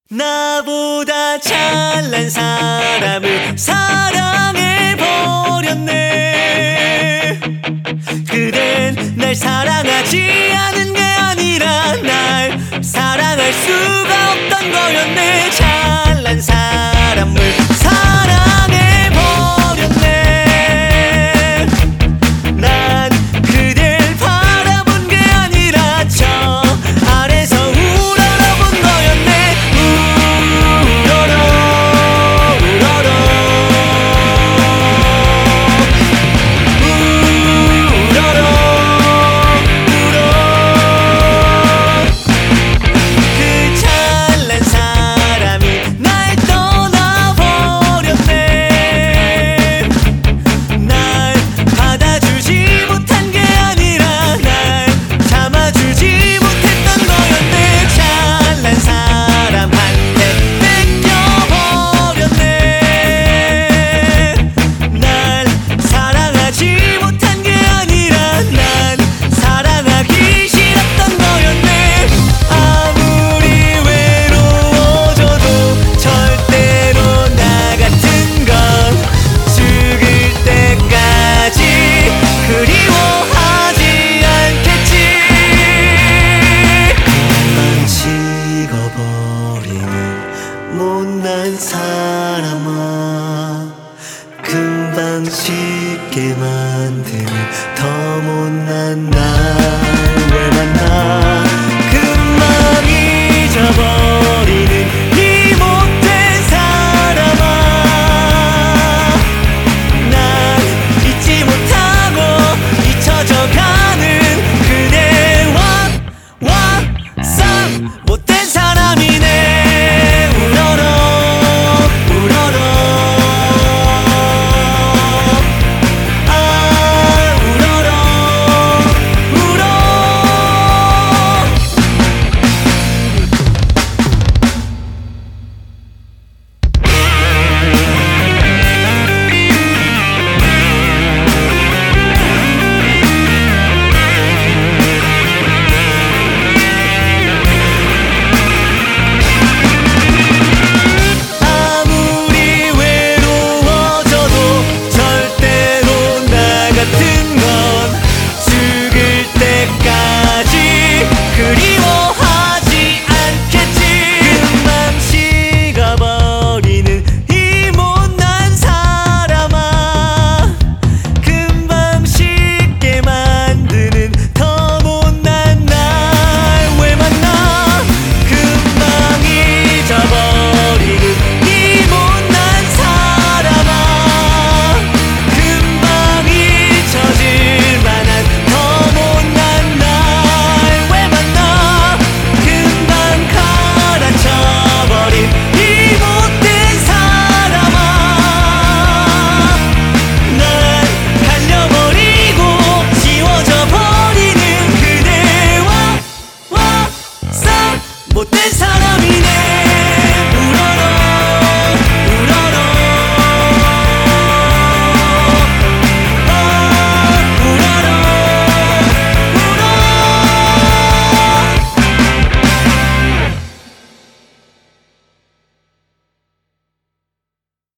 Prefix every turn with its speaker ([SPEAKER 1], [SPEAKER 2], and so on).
[SPEAKER 1] 나보다 잘난 사람을 사랑해버렸네. 그댄 날 사랑하지 않은 게 아니라 날 사랑할 수가 없던 거였네. 잘난 사람을 사랑해버렸네. 난 그댈 바라본 게 아니라 저 아래서 우러러본 거였네. 우러러 우러러 우러러 우러. 그 잘난 사람이 날 떠나버렸네. 날 받아주지 못한 게 아니라 날 참아주지 못했던 거였네. 잘난 사람한테 뺏겨버렸네. 날 사랑하지 못한 게 아니라 난 사랑하기 싫었던 거였네. 아무리 외로워져도 절대로 나 같은 건 죽을 때까지 그리워하지 않겠지. 금방 식어버리는 못난 사람아, 금방 식게 만드는 더 못난 날 왜 만나. 금방 잊어버린